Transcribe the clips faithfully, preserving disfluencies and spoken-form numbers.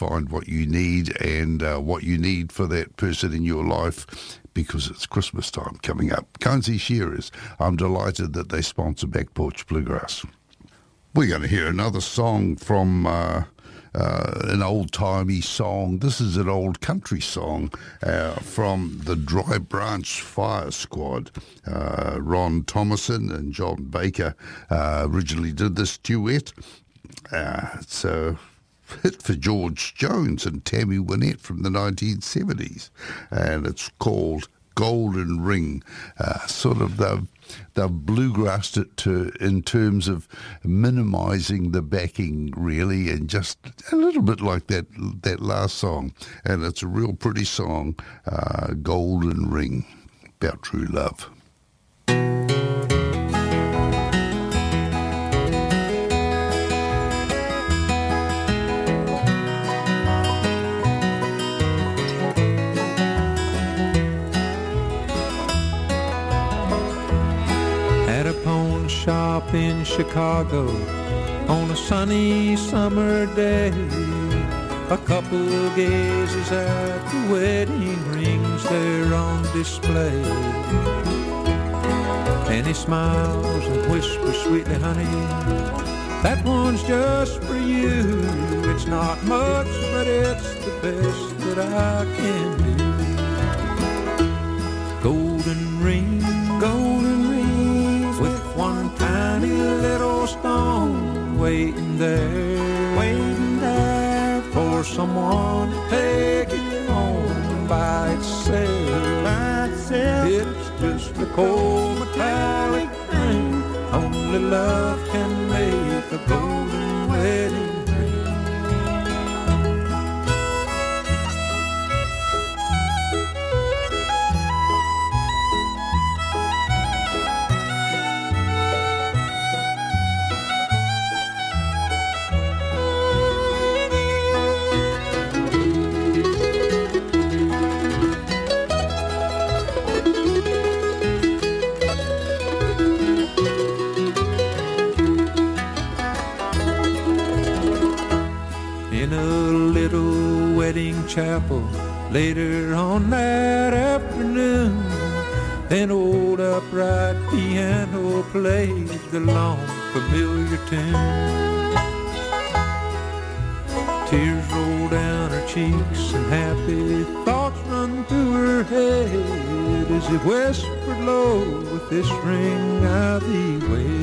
find what you need and uh, what you need for that person in your life, because it's Christmas time coming up. Conesy Shearers, I'm delighted that they sponsor Back Porch Bluegrass. We're going to hear another song from uh, uh, an old-timey song. This is an old country song uh, from the Dry Branch Fire Squad. Uh, Ron Thomason and John Baker uh, originally did this duet. Uh, it's a hit for George Jones and Tammy Wynette from the nineteen seventies, and it's called Golden Ring. Uh, sort of the They've bluegrassed it to in terms of minimising the backing, really, and just a little bit like that that last song. And it's a real pretty song, uh, Golden Ring, about true love. Shop in Chicago on a sunny summer day. A couple gazes at the wedding rings there on display. And he smiles and whispers sweetly, honey, that one's just for you. It's not much, but it's the best that I can do. Golden ring, golden ring, with one tiny little stone waiting there, waiting there for someone to take it home by itself. By itself. It's just a cold metallic thing only love can make a golden wedding. Chapel later on that afternoon, an old upright piano played the long familiar tune. Tears roll down her cheeks and happy thoughts run through her head as he whispered low, with this ring I thee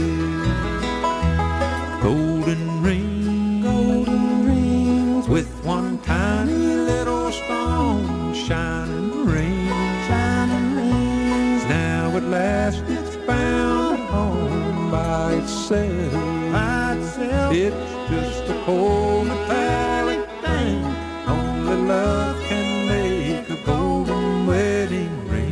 wed. Golden ring, golden rings, with one tiny little stone, shining rings, shining rings. Now at last it's found a home by itself, by itself. It's just a cold metallic thing only love can make a golden wedding ring.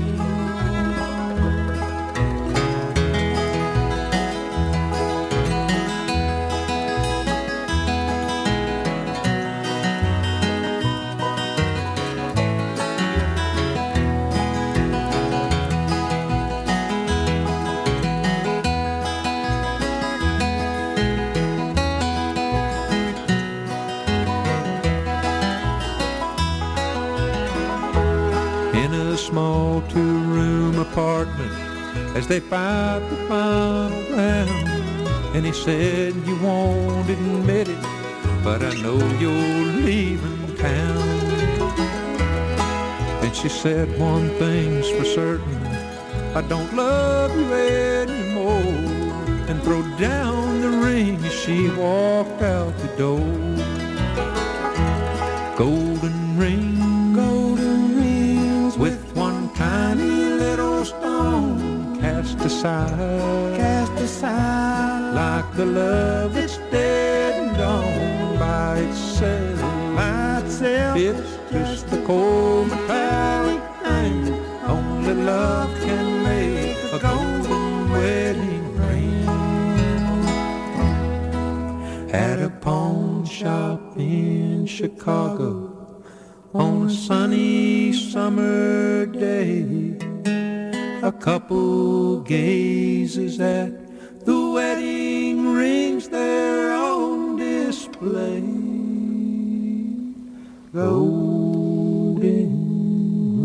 Small two-room apartment as they fight the final round. And he said, you won't admit it, but I know you're leaving town. And she said, one thing's for certain, I don't love you anymore. And throw down the ring as she walked out the door. Golden ring, golden rings, with one tiny little stone cast aside, cast aside, like the love that's dead and gone by itself, by itself. It's just a cold metallic thing only love can make a golden wedding ring. At a pawn shop in Chicago on a sunny summer day, a couple gazes at the wedding rings there on display. golden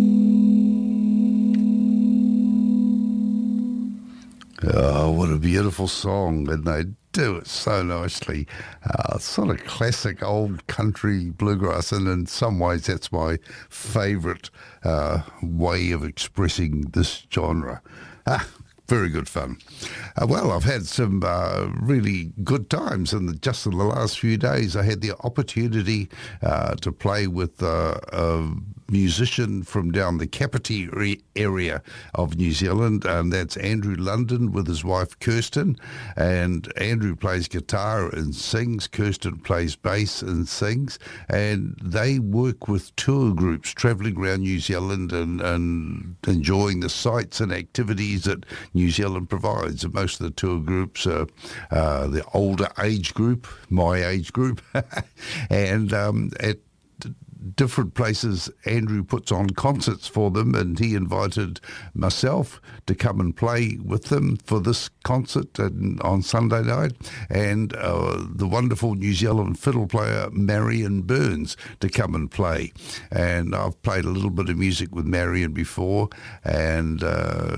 ring. Oh, what a beautiful song, and they do it so nicely. Uh, sort of classic old country bluegrass, and in some ways that's my favourite uh, way of expressing this genre. Ah, very good fun. Uh, well, I've had some uh, really good times, and just in the last few days I had the opportunity uh, to play with uh, a musician from down the Kapiti area of New Zealand, and that's Andrew London with his wife Kirsten. And Andrew plays guitar and sings, Kirsten plays bass and sings, and they work with tour groups travelling around New Zealand and, and enjoying the sights and activities that New Zealand provides. And most of the tour groups are uh, the older age group, my age group, and um, at different places Andrew puts on concerts for them, and he invited myself to come and play with them for this concert on Sunday night, and uh, the wonderful New Zealand fiddle player Marion Burns to come and play. And I've played a little bit of music with Marion before, and uh,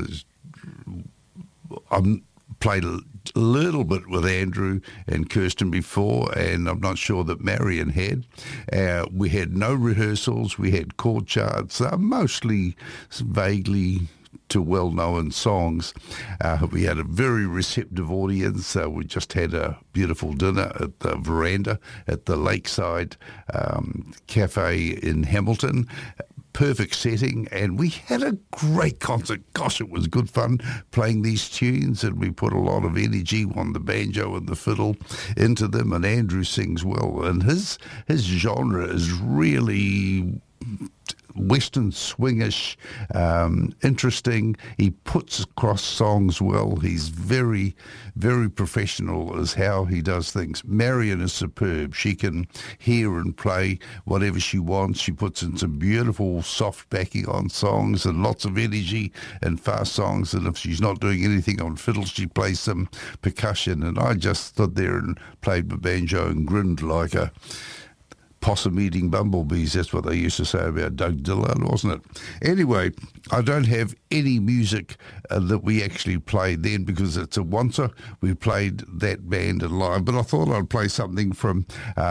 I've played a little bit with Andrew and Kirsten before, and I'm not sure that Marion had. Uh, we had no rehearsals. We had chord charts, uh, mostly vaguely to well-known songs. Uh, we had a very receptive audience. Uh, we just had a beautiful dinner at the veranda at the Lakeside um, Cafe in Hamilton. Perfect setting, and we had a great concert. Gosh, it was good fun playing these tunes, and we put a lot of energy on the banjo and the fiddle into them, and Andrew sings well, and his his genre is really Western swingish, um, interesting. He puts across songs well. He's very, very professional as how he does things. Marion is superb. She can hear and play whatever she wants. She puts in some beautiful soft backing on songs and lots of energy and fast songs. And if she's not doing anything on fiddle, she plays some percussion. And I just stood there and played my banjo and grinned like a possum eating bumblebees. That's what they used to say about Doug Dillon, wasn't it? Anyway, I don't have any music uh, that we actually played then because it's a once-er. We played that band in live, but I thought I'd play something from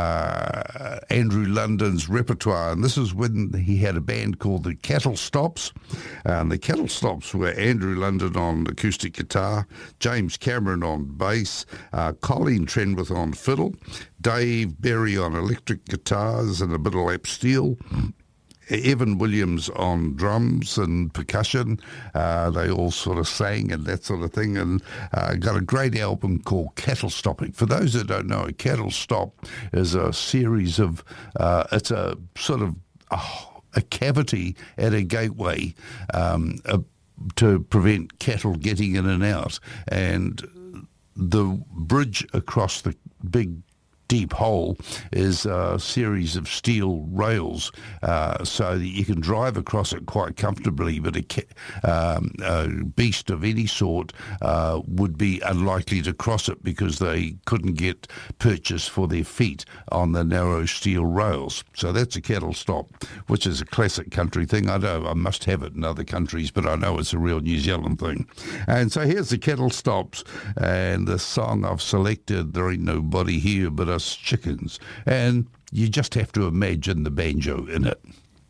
uh, Andrew London's repertoire, and this is when he had a band called the Cattle Stops. And the Cattle Stops were Andrew London on acoustic guitar, James Cameron on bass, uh, Colleen Trenwith on fiddle, Dave Berry on electric guitars and a bit of lap steel, Evan Williams on drums and percussion. Uh, they all sort of sang and that sort of thing, and uh, got a great album called Cattle Stopping. For those that don't know, a cattle stop is a series of, uh, it's a sort of oh, a cavity at a gateway um, a, to prevent cattle getting in and out, and the bridge across the big deep hole is a series of steel rails uh, so that you can drive across it quite comfortably, but a, um, a beast of any sort uh, would be unlikely to cross it because they couldn't get purchase for their feet on the narrow steel rails. So that's a cattle stop, which is a classic country thing. I know I must have it in other countries, but I know it's a real New Zealand thing. And so here's the Cattle Stops, and the song I've selected, There Ain't Nobody Here But Us Chickens, and you just have to imagine the banjo in it.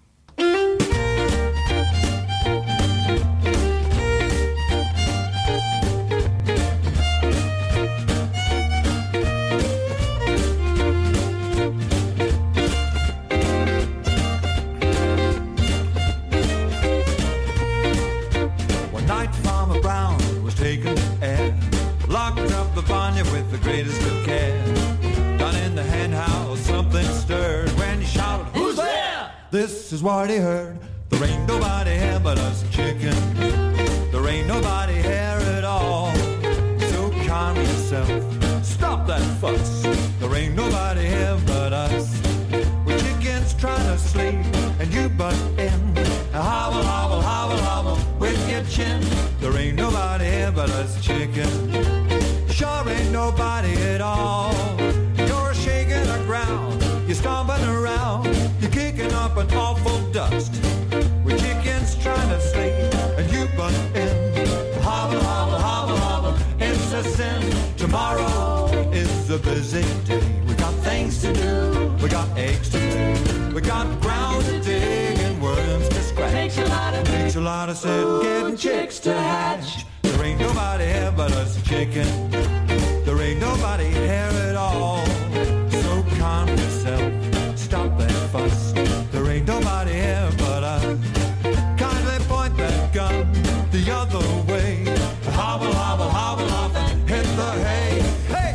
One night Farmer Brown was taking air, locked up the barnyard with the greatest of care. Down in the hen house something stirred when he shouted, "Who's there?" This is what he heard: there ain't nobody here but us chickens. There ain't nobody here at all. So calm yourself, stop that fuss. There ain't nobody here but us. We chickens trying to sleep and you butt in. Hobble, hobble, hobble, hobble with your chin. There ain't nobody here but us chickens. Sure ain't nobody at all. You're shaking the ground, you're stomping around, you up an awful dust. With chickens trying to sleep, and you butt in. Hobble, hobble, hobble, hobble, it's a sin. Tomorrow is a busy day. We got things to do, we got eggs to lay. We got ground to dig and worms to scratch. Takes a lot of Takes a lot of sitting, getting chicks to hatch. There ain't nobody here but us chicken. There ain't nobody here at all. So calm yourself, stop that fuss. There ain't nobody here but us. Kindly point that gun the other way. Hobble, hobble, hobble, hobble, hit the hay. Hey!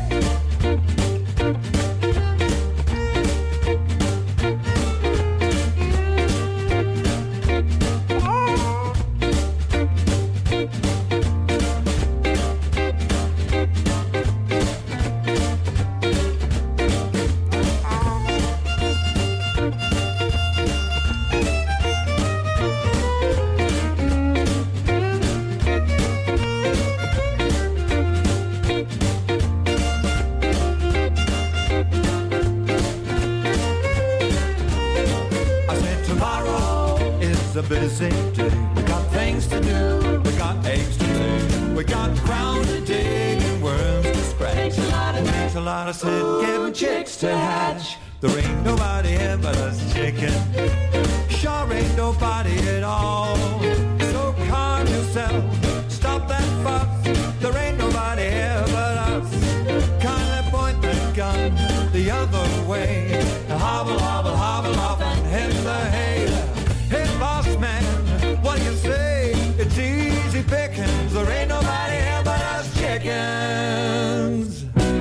A busy day. We got things to do. We got eggs to lay. We got ground to dig and worms to scratch. Takes a lot of Takes a lot of sit getting chicks to hatch. There ain't nobody here but us chicken. Sure ain't nobody at all. So calm yourself. Stop that fuss. There ain't nobody here but us. Kindly point that gun the other way. Hobble, hobble, hobble, hobble, hit the hay. Hey, boss man, what do you say? It's easy pickings. There ain't nobody here but us chickens.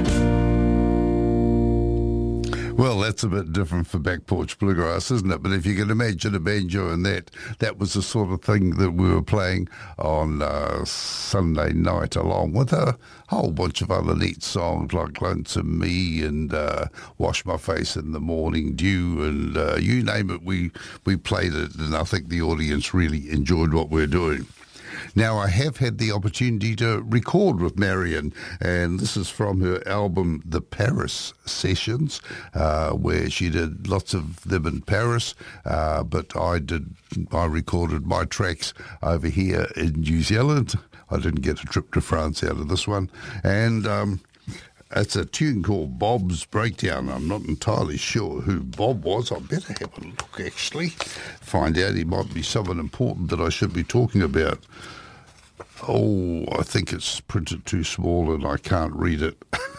Well, that's a bit different for Back Porch Bluegrass, isn't it? But if you can imagine a banjo and that, that was the sort of thing that we were playing on uh, Sunday night, along with a whole bunch of other neat songs like Lonesome Me and uh, Wash My Face in the Morning Dew, and uh, you name it, we, we played it, and I think the audience really enjoyed what we're doing. Now, I have had the opportunity to record with Marion, and this is from her album, The Paris Sessions, uh, where she did lots of them in Paris, uh, but I did, I recorded my tracks over here in New Zealand. I didn't get a trip to France out of this one, and um, it's a tune called Bob's Breakdown. I'm not entirely sure who Bob was. I better have a look, actually, find out. He might be someone important that I should be talking about. Oh, I think it's printed too small and I can't read it.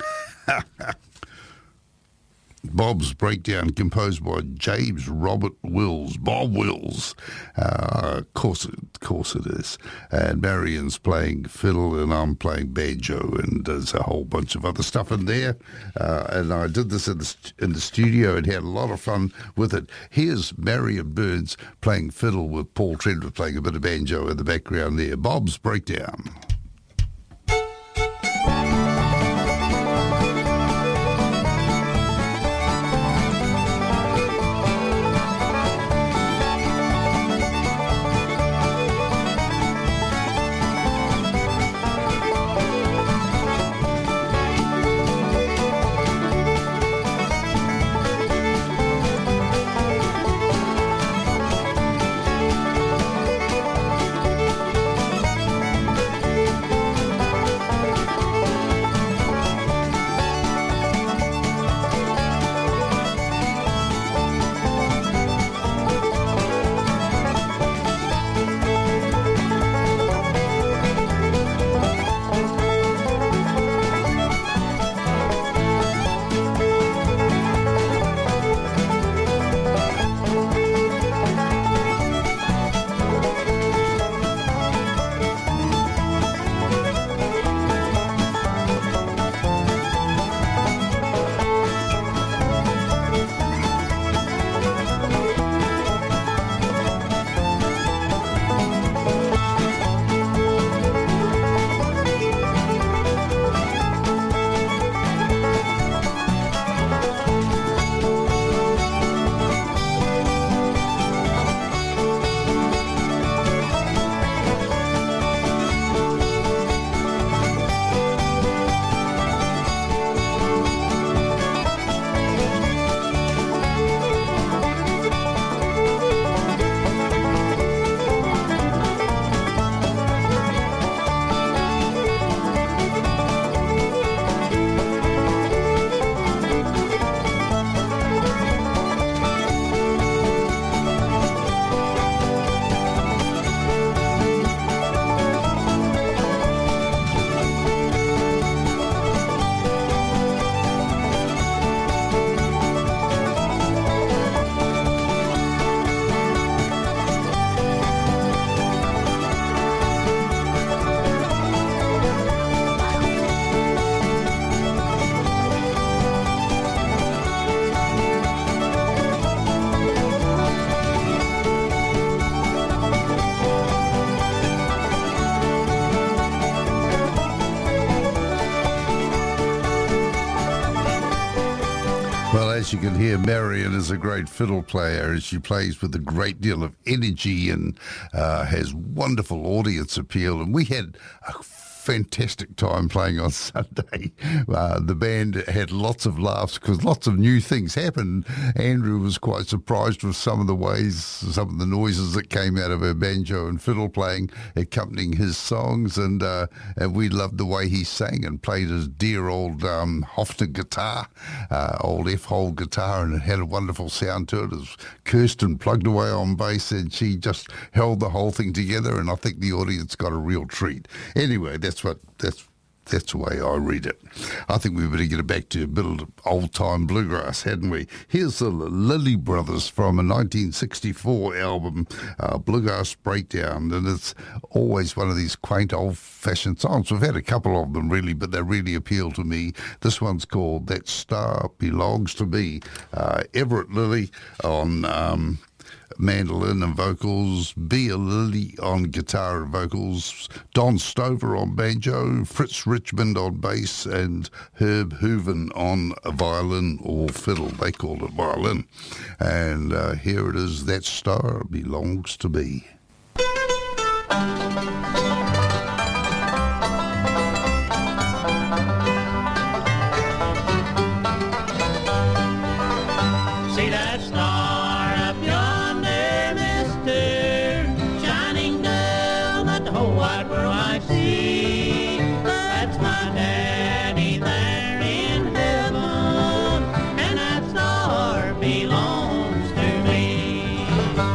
Bob's Breakdown, composed by James Robert Wills, Bob Wills. Uh, of course, of course it is. And Marion's playing fiddle and I'm playing banjo, and there's a whole bunch of other stuff in there. Uh, and I did this in the, in the studio and had a lot of fun with it. Here's Marion Burns playing fiddle with Paul Trent playing a bit of banjo in the background there. Bob's Breakdown. as you can hear, Marion is a great fiddle player, and she plays with a great deal of energy and uh, has wonderful audience appeal. And we had a fantastic time playing on Sunday. Uh, the band had lots of laughs because lots of new things happened. Andrew was quite surprised with some of the ways, some of the noises that came out of her banjo and fiddle playing, accompanying his songs, and uh, and we loved the way he sang and played his dear old um, Hofner guitar, uh, old F-hole guitar, and it had a wonderful sound to it. It was Kirsten plugged away on bass, and she just held the whole thing together, and I think the audience got a real treat. Anyway, that's what that's that's the way I read it. I think we better get back to a bit of old-time bluegrass, hadn't we? Here's the Lilly Brothers from a nineteen sixty-four album, uh, Bluegrass Breakdown, and it's always one of these quaint old-fashioned songs. We've had a couple of them, really, but they really appeal to me. This one's called That Star Belongs to Me. Uh, Everett Lilly on Um, mandolin and vocals, Bea Lilly on guitar and vocals, Don Stover on banjo, Fritz Richmond on bass, and Herb Hooven on violin or fiddle. They called it violin. And uh, here it is, That Star Belongs to Me. See that star up yonder, mister, shining down at the whole wide world I see. That's my daddy there in heaven, and that star belongs to me.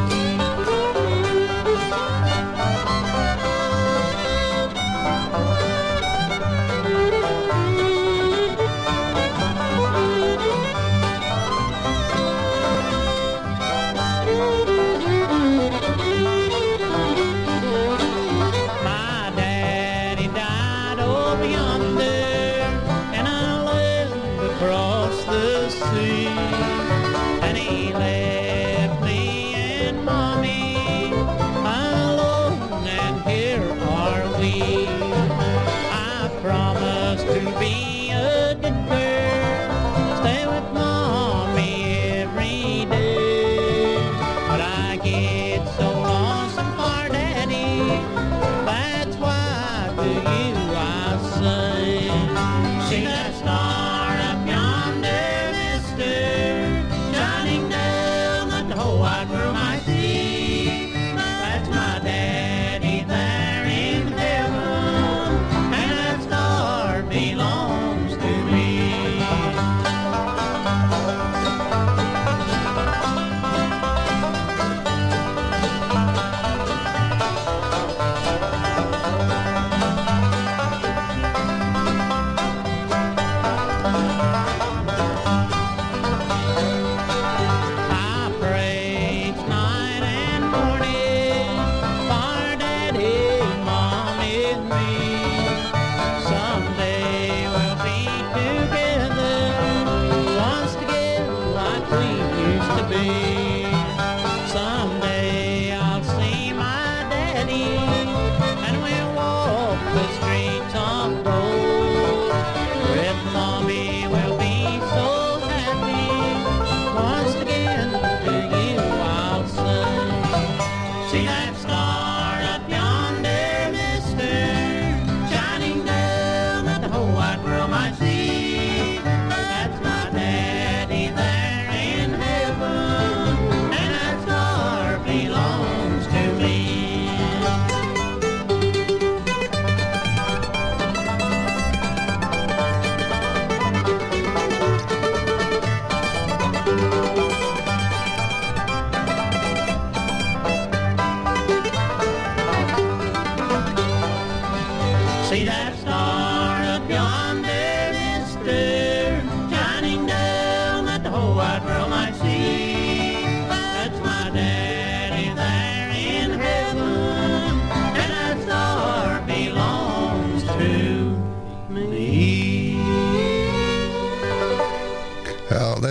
My daddy died over yonder, and I lived across the sea. And he left me and mommy alone, and here are we. I promised to be a good girl, stay with mommy every day. But I get so lonesome for daddy, that's why to you I say, see that star up yonder, mister, shining down that the whole wide world might see. That's my daddy there in heaven, and that star belongs to me. I pray each night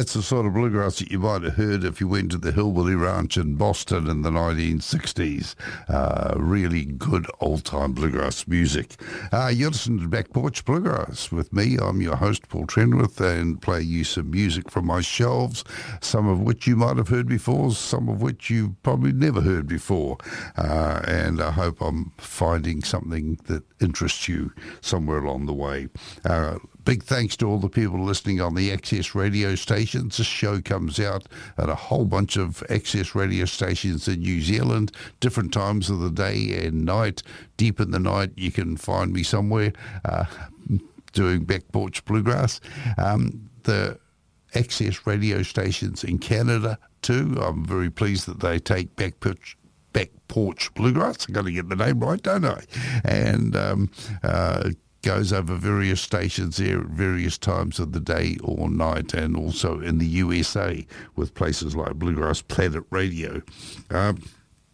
that's the sort of bluegrass that you might have heard if you went to the Hillbilly Ranch in Boston in the nineteen sixties. Uh, really good old-time bluegrass music. Uh, you're listening to Back Porch Bluegrass with me. I'm your host, Paul Trenwith, and play you some music from my shelves, some of which you might have heard before, some of which you've probably never heard before. Uh, and I hope I'm finding something that interests you somewhere along the way. Uh, Big thanks to all the people listening on the Access radio stations. This show comes out at a whole bunch of Access radio stations in New Zealand, different times of the day and night. Deep in the night, you can find me somewhere uh, doing Back Porch Bluegrass. Um, the Access radio stations in Canada too. I'm very pleased that they take Back Porch Back Porch Bluegrass. I've got to get the name right, don't I? And um, uh, goes over various stations there at various times of the day or night, and also in the U S A with places like Bluegrass Planet Radio. Um,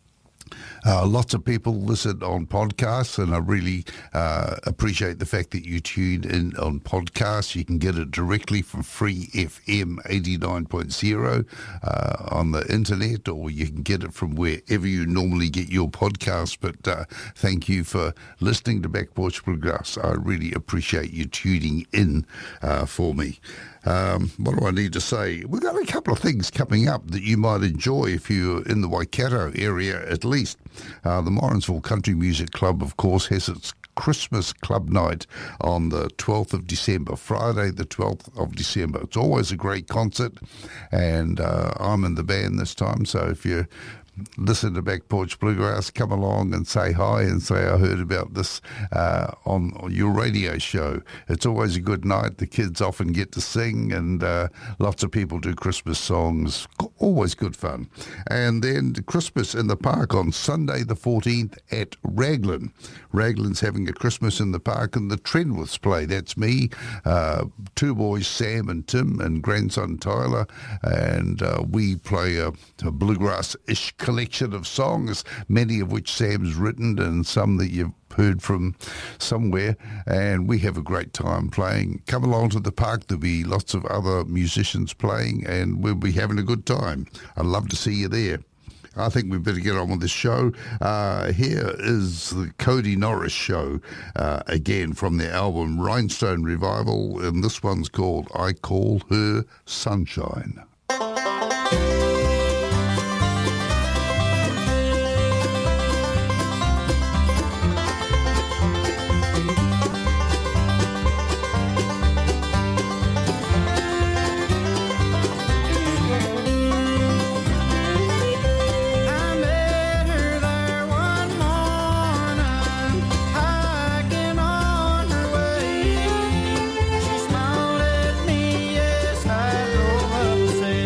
Uh, lots of people listen on podcasts, and I really uh, appreciate the fact that you tune in on podcasts. You can get it directly from Free F M eighty-nine point zero uh, on the internet, or you can get it from wherever you normally get your podcasts. But uh, thank you for listening to Back Porch Bluegrass. I really appreciate you tuning in uh, for me. Um, what do I need to say? We've got a couple of things coming up that you might enjoy if you're in the Waikato area at least. Uh, the Morrinsville Country Music Club, of course, has its Christmas Club Night on the twelfth of December, Friday the twelfth of December. It's always a great concert, and uh, I'm in the band this time, so if you're listen to Back Porch Bluegrass, come along and say hi and say I heard about this uh, on your radio show. It's always a good night. The kids often get to sing, and uh, lots of people do Christmas songs. Always good fun. And then Christmas in the Park on Sunday the fourteenth at Raglan. Raglan's having a Christmas in the Park, and the Trenwiths play. That's me, uh, two boys, Sam and Tim, and grandson Tyler, and uh, we play a, a bluegrass-ish collection of songs, many of which Sam's written and some that you've heard from somewhere, and we have a great time playing. Come along to the park. There'll be lots of other musicians playing, and we'll be having a good time. I'd love to see you there. I think we better get on with this show. Uh, here is the Cody Norris Show, uh, again from the album Rhinestone Revival, and this one's called I Call Her Sunshine. She smiled at me as I drove up the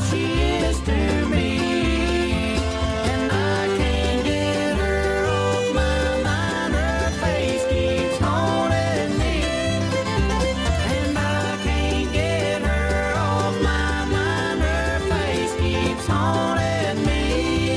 she is to me. And I can't get her off my mind. Her face keeps haunting me. And I can't get her off my mind. Her face keeps haunting me.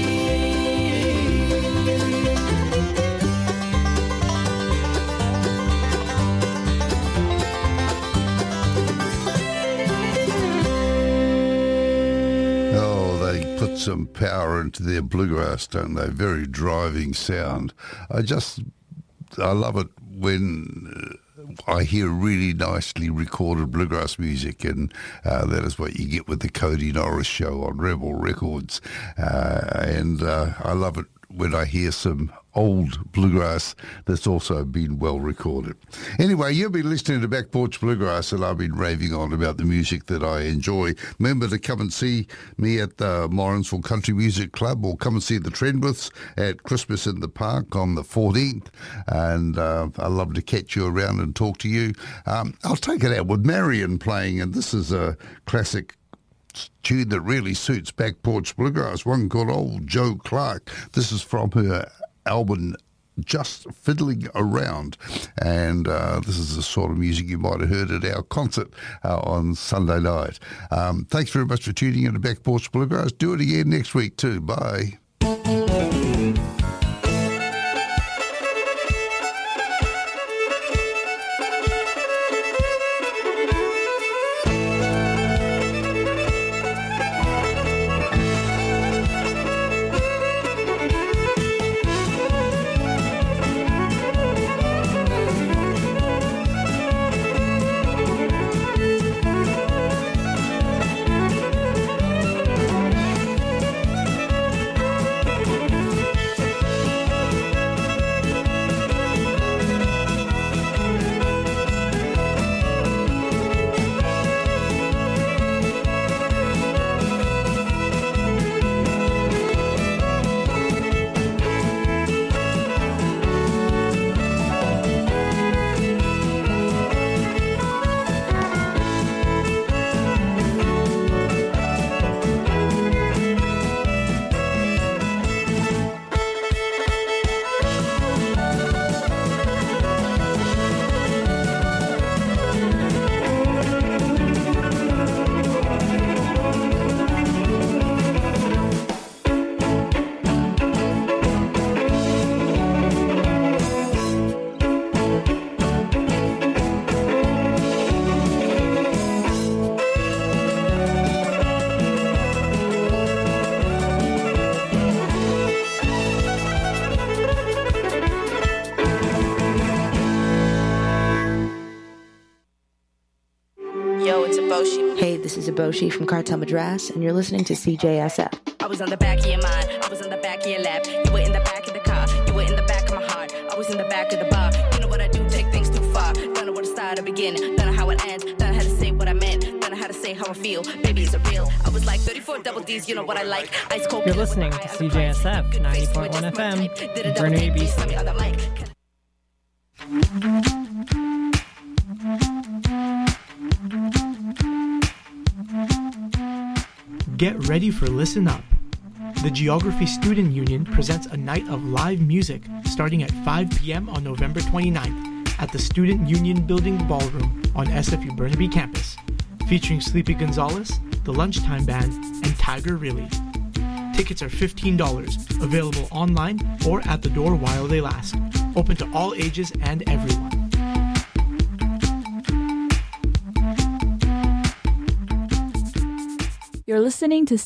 Oh, they put some power into their bluegrass, don't they? Very driving sound. I just, I love it when uh, I hear really nicely recorded bluegrass music, and uh, that is what you get with the Cody Norris Show on Rebel Records. Uh, and uh, I love it when I hear some old bluegrass that's also been well recorded. Anyway, you've been listening to Back Porch Bluegrass, and I've been raving on about the music that I enjoy. Remember to come and see me at the Morrinsville Country Music Club, or come and see the Trendwiths at Christmas in the Park on the fourteenth, and uh, I'd love to catch you around and talk to you. Um, I'll take it out with Marion playing, and this is a classic tune that really suits Back Porch Bluegrass, one called Old Joe Clark. This is from her album Just Fiddling Around, and uh, this is the sort of music you might have heard at our concert uh, on Sunday night. Um, thanks very much for tuning in to Back Porch Bluegrass. Do it again next week too. Bye. Hey, this is Aboshi from Cartel Madras, and you're listening to C J S F. I was on the back of your mind, I was on the back of your lap. You were in the back of the car, you were in the back of my heart. I was in the back of the bar. You know what I do, take things too far. Don't know where to start or begin, don't know how it ends. Don't know how to say what I meant, don't know how to say how I feel. Baby, is it real? I was like thirty-four double D's, you know what I like. Ice cold. You're listening to C J S F ninety point one F M, Burnaby, B C. Get ready for Listen Up. The Geography Student Union presents a night of live music starting at five p.m. on November twenty-ninth at the Student Union Building Ballroom on S F U Burnaby campus, featuring Sleepy Gonzalez, the Lunchtime Band, and Tiger Really. Tickets are fifteen dollars, available online or at the door while they last. Open to all ages and everyone. You're listening to